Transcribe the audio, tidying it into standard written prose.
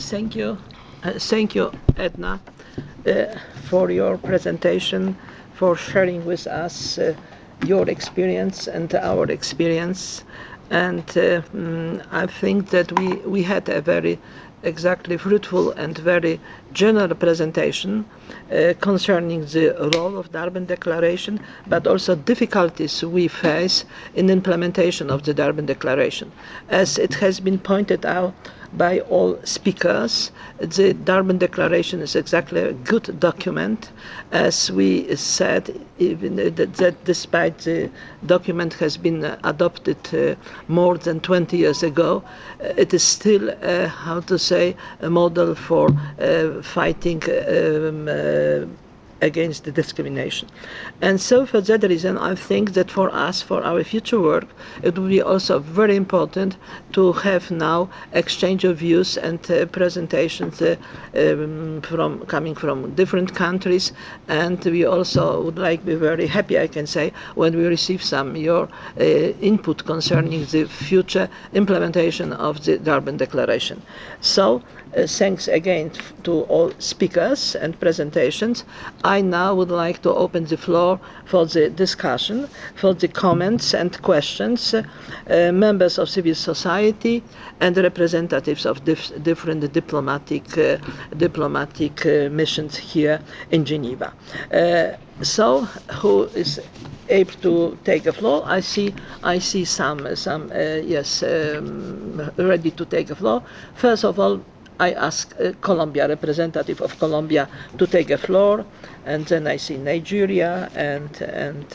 Thank you. Thank you, Edna, for your presentation, for sharing with us your experience and our experience. And I think that we had a very exactly fruitful and very general presentation concerning the role of Durban Declaration, but also difficulties we face in implementation of the Durban Declaration. As it has been pointed out by all speakers, the Durban Declaration is exactly a good document. As we said, even that despite the document has been adopted more than 20 years ago, it is still, how to say, a model for fighting against the discrimination. And so for that reason, I think that for us, for our future work, it will be also very important to have now exchange of views and presentations coming from different countries. And we also would like to be very happy, I can say, when we receive some your input concerning the future implementation of the Durban Declaration. So thanks again to all speakers and presentations. I now would like to open the floor for the discussion, for the comments and questions. Members of civil society and representatives of different diplomatic missions here in Geneva. So, who is able to take the floor? I see some yes, ready to take the floor. First of all, I ask Colombia, representative of Colombia, to take the floor, and then I see Nigeria and